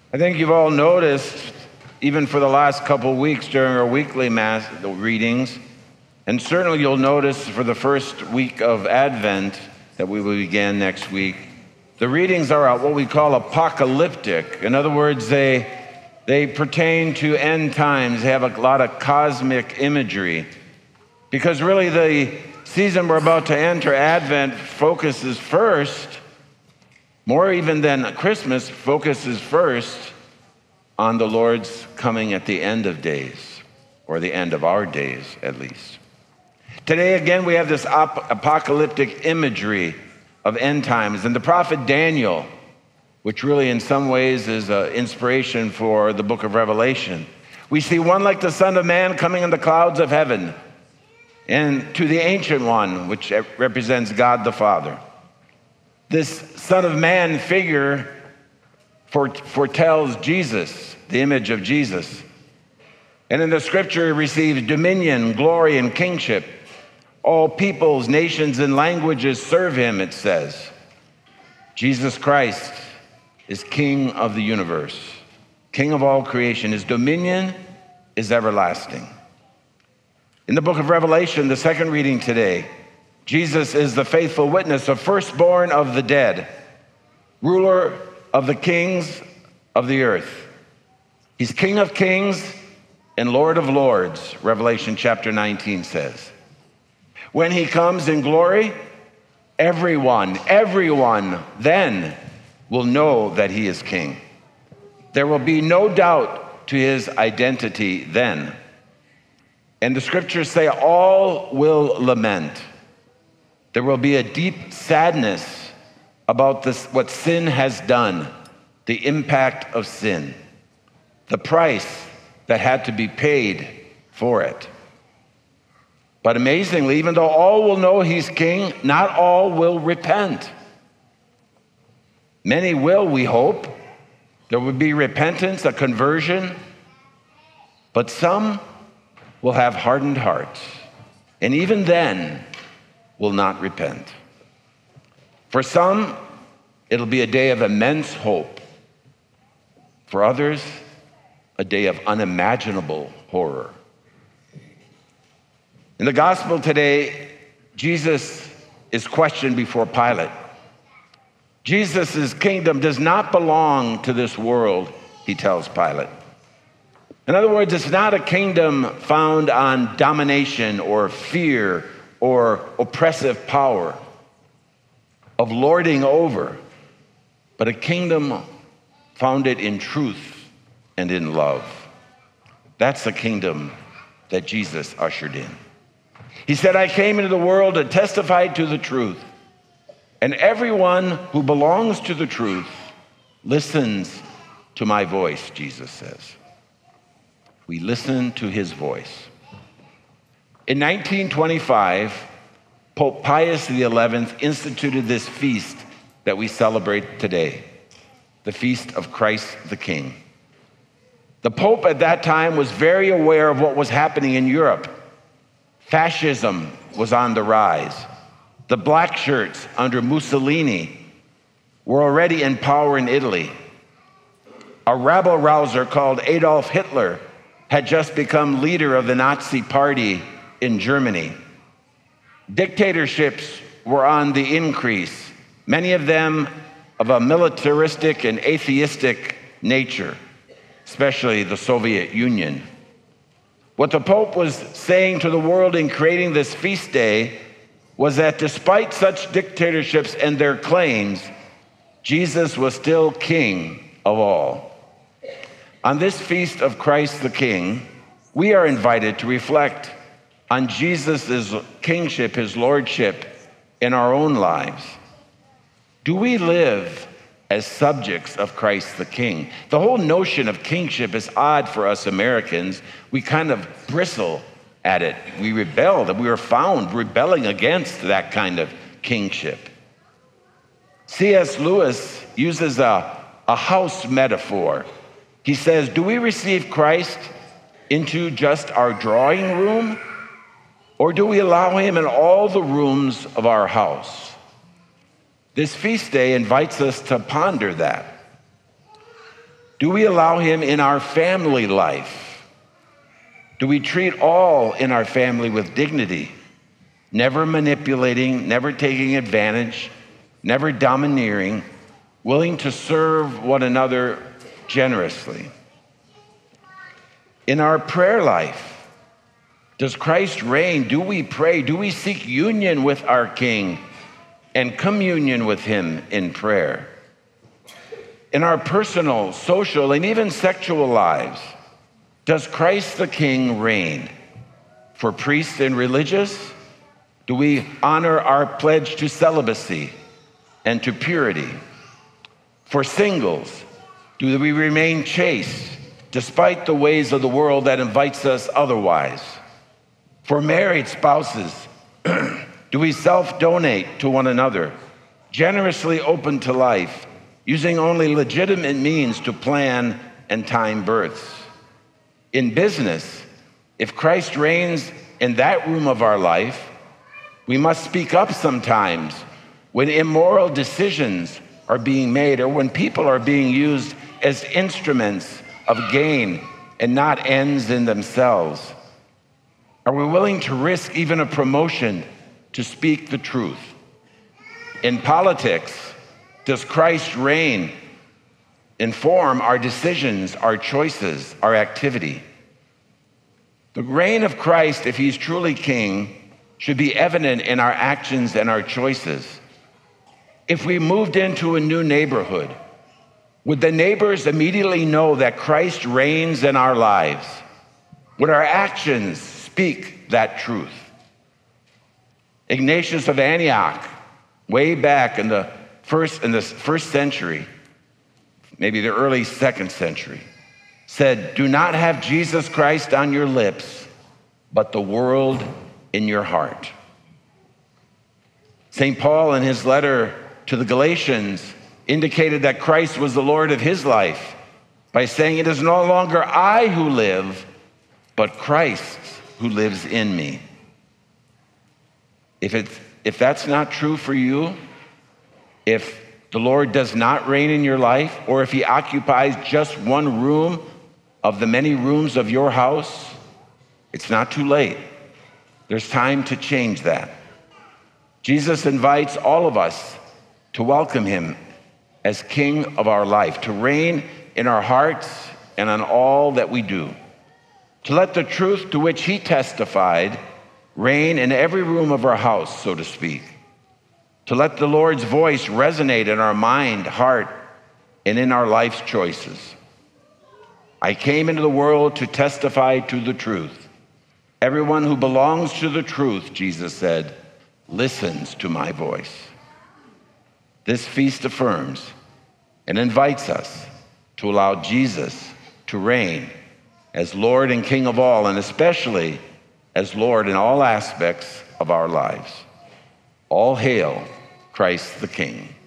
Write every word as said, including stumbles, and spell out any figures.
I think you've all noticed, even for the last couple weeks during our weekly mass readings, and certainly you'll notice for the first week of Advent that we will begin next week, the readings are what we call apocalyptic. In other words, they, they pertain to end times. They have a lot of cosmic imagery. Because really the season we're about to enter, Advent, focuses first, more even than Christmas, focuses first on the Lord's coming at the end of days, or the end of our days at least. Today again we have this ap- apocalyptic imagery of end times, and the prophet Daniel, which really in some ways is an inspiration for the book of Revelation. We see one like the Son of Man coming in the clouds of heaven, and to the Ancient One, which represents God the Father. This Son of Man figure foretells Jesus, the image of Jesus. And in the scripture, he receives dominion, glory, and kingship. All peoples, nations, and languages serve him, it says. Jesus Christ is King of the universe, King of all creation. His dominion is everlasting. In the book of Revelation, the second reading today, Jesus is the faithful witness, a firstborn of the dead, ruler of the kings of the earth. He's King of kings and Lord of lords, Revelation chapter nineteen says. When he comes in glory, everyone, everyone then will know that he is king. There will be no doubt to his identity then. And the scriptures say all will lament. There will be a deep sadness about this, what sin has done, the impact of sin, the price that had to be paid for it. But amazingly, even though all will know he's king, not all will repent. Many will, we hope. There will be repentance, a conversion, but some will have hardened hearts, and even then will not repent. For some, it'll be a day of immense hope. For others, a day of unimaginable horror. In the gospel today, Jesus is questioned before Pilate. Jesus' kingdom does not belong to this world, he tells Pilate. In other words, it's not a kingdom found on domination or fear or oppressive power of lording over, but a kingdom founded in truth and in love. That's the kingdom that Jesus ushered in. He said, I came into the world to testify to the truth, and everyone who belongs to the truth listens to my voice, Jesus says. We listen to his voice. In nineteen twenty-five, Pope Pius the eleventh instituted this feast that we celebrate today, the Feast of Christ the King. The Pope at that time was very aware of what was happening in Europe. Fascism was on the rise. The black shirts under Mussolini were already in power in Italy. A rabble-rouser called Adolf Hitler had just become leader of the Nazi Party in Germany. Dictatorships were on the increase, many of them of a militaristic and atheistic nature, especially the Soviet Union. What the Pope was saying to the world in creating this feast day was that despite such dictatorships and their claims, Jesus was still King of all. On this feast of Christ the King, we are invited to reflect on Jesus' kingship, his lordship in our own lives. Do we live as subjects of Christ the King? The whole notion of kingship is odd for us Americans. We kind of bristle at it. We rebel, that we were found rebelling against that kind of kingship. C S Lewis uses a, a house metaphor. He says, do we receive Christ into just our drawing room, or do we allow him in all the rooms of our house? This feast day invites us to ponder that. Do we allow him in our family life? Do we treat all in our family with dignity, never manipulating, never taking advantage, never domineering, willing to serve one another generously? In our prayer life, does Christ reign? Do we pray? Do we seek union with our King and communion with him in prayer? In our personal, social, and even sexual lives, does Christ the King reign? For priests and religious, do we honor our pledge to celibacy and to purity? For singles, do we remain chaste despite the ways of the world that invites us otherwise? For married spouses, do we self-donate to one another, generously open to life, using only legitimate means to plan and time births? In business, if Christ reigns in that room of our life, we must speak up sometimes when immoral decisions are being made or when people are being used as instruments of gain and not ends in themselves. Are we willing to risk even a promotion to speak the truth? In politics, does Christ reign, inform our decisions, our choices, our activity? The reign of Christ, if he's truly king, should be evident in our actions and our choices. If we moved into a new neighborhood, would the neighbors immediately know that Christ reigns in our lives? Would our actions speak that truth? Ignatius of Antioch, way back in the first in the first century, maybe the early second century, said, "Do not have Jesus Christ on your lips, but the world in your heart." Saint Paul, in his letter to the Galatians, indicated that Christ was the Lord of his life by saying, "It is no longer I who live, but Christ who lives in me." If it's, if that's not true for you, if the Lord does not reign in your life, or if he occupies just one room of the many rooms of your house, it's not too late. There's time to change that. Jesus invites all of us to welcome him as King of our life, to reign in our hearts and on all that we do, to let the truth to which he testified reign in every room of our house, so to speak, to let the Lord's voice resonate in our mind, heart, and in our life's choices. I came into the world to testify to the truth. Everyone who belongs to the truth, Jesus said, listens to my voice. This feast affirms and invites us to allow Jesus to reign as Lord and King of all, and especially as Lord in all aspects of our lives. All hail Christ the King.